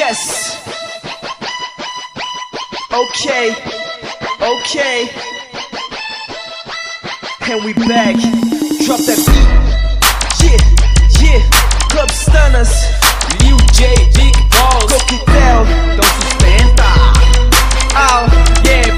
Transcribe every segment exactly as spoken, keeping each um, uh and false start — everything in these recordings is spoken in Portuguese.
Yes. Okay. Okay. And we back. Drop that beat. Yeah. Yeah. Club Stunners. Lil J, Big Balls, Coquetel. então sustenta. Oh, yeah,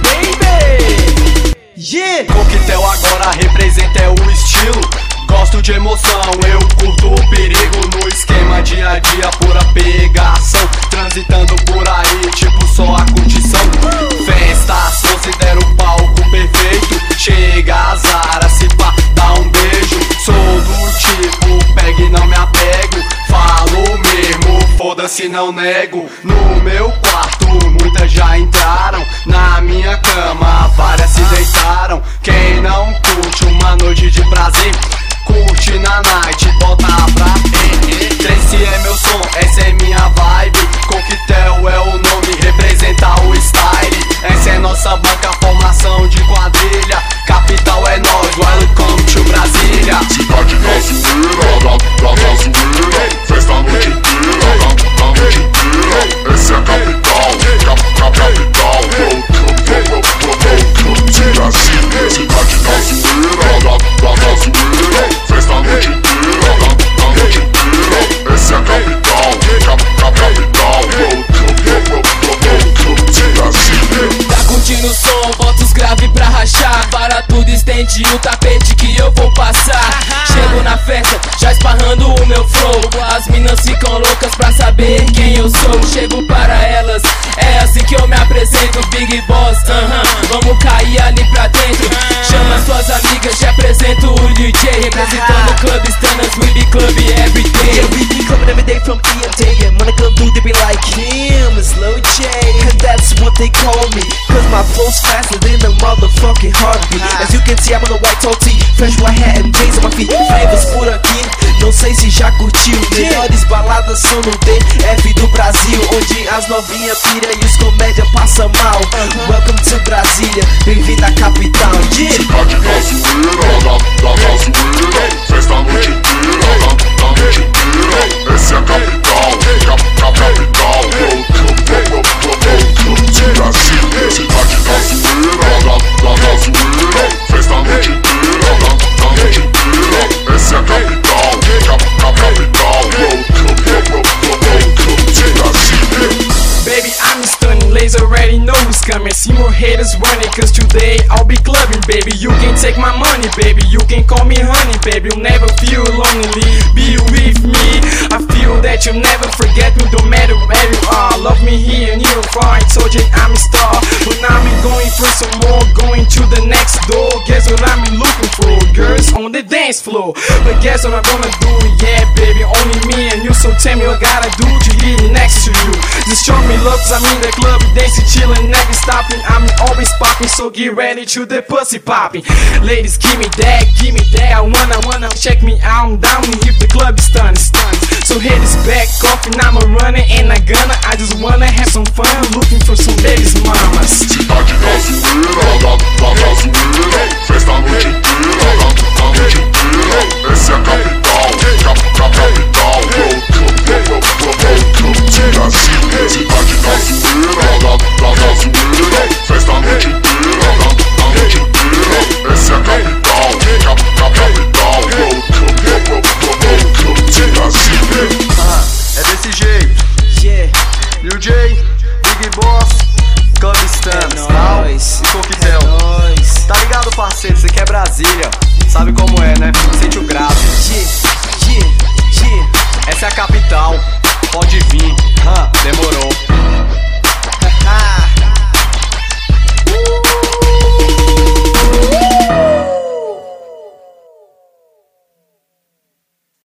baby. Yeah. Coquetel agora representa é o estilo. Gosto de emoção, eu curto o perigo. No esquema dia a dia, pura pegação. Transitando por aí, tipo só a curtição. Festas, considero o palco perfeito. Chega azar, se pá, dá um beijo. Sou do tipo, pegue não me apego. Falo mesmo, foda-se não nego. No meu quarto, muitas já entraram. Na minha cama, várias se deitaram. Quem não curte uma noite de prazer, curte na night, bota pra ver. Tracy é meu som, essa é minha vibe. Coquetel é o nome, representa o style. Essa é nossa banca, formação de quadrilha. Capital é nós, welcome to Brasília. Cidade da zoeira, da, da, da zoeira. Festa a noite inteira, da, da noite inteira. Essa é a capital, cap, cap, capital. Welcome, welcome to Brasília. Cidade da zoeira, da, da, da zoeira. Festa a noite inteira, da, da noite inteira. Essa é a capital, cap, cap, capital. Welcome, welcome to Brasília. Tá curtindo o som, bota os grave pra rachar. Para tudo, estende o tapete que eu vou passar. Chego na festa, já esparrando o meu flow. As minas ficam loucas pra saber quem eu sou. Chego para elas, é assim que eu me apresento. Big Boss, aham, uh-huh. Vamos cair ali pra dentro. Chama suas amigas, te apresento o D J. Representando o Club Stunners, we be club every day. Yeah, we be clubbing every day from E and J. And when I come through, they be like, him, it's Lil J. And that's what they call me, cause my flow's faster than a motherfucking heartbeat. As you can see, I'm on a white tall tee, fresh white hat and J's on my feet. Flavors por aqui, não sei se já curtiu. Melhores baladas são no D F do Brasil, onde as novinhas pira e os comédia passa mal. Welcome to Brasília, bem-vindo à capital. Yeah. Cidade da zoeira, da, da, da zoeira. Festa a noite inteira, da, da noite inteira. Essa é a capital, cap, cap, capital. Welcome, welcome to Brasília. Cidade da zoeira, da, da, da zoeira. Festa a noite inteira, da, da noite inteira. Essa é a capital, cap, cap, capital. Welcome, welcome to Brasília. Baby, I'm stunning, laser already know who's coming. See more haters running, cause today I'll be clubbing, baby. You can take my money, baby, you can call me honey, baby. You'll never feel lonely, be with me. I feel that you'll never forget me, no matter where you are. Love me here and here far, I told you I'm a star. But now I'm going for some more, going to the next door. Guess what I'm looking for? Girls on the dance floor. But guess what I'm gonna do? Yeah, baby, only me and you. So tell me what I gotta do to get next to you. Just show me love, cause I'm in the club, dancing, chilling, never stopping. I'm always popping, so get ready to the pussy popping. Ladies, give me that, give me that. I wanna, wanna check me out, I'm down if the club is stunning, stunning. So hit this back off and I'm a running and I gonna. I just wanna have some fun, looking for some babies, mamas. Cidade da zoeira, da, da, da zoeira. Festa a noite inteira, da, da noite inteira. Essa é a capital, cap, cap, capital. Welcome, welcome to Brasília. Cidade da zoeira, da, da, da zoeira. Festa a noite inteira, da, da noite inteira. Essa é a capital, cap, cap, capital. Welcome, welcome to Brasília. Ah, é desse jeito. Yeah. Lil J, Big Boss, Club Stunners, É tal, nóis. e Coquetel. É nóis. Tá ligado, parceiro? Você quer Brasília, sabe como é, né? Sente o grave. Yeah.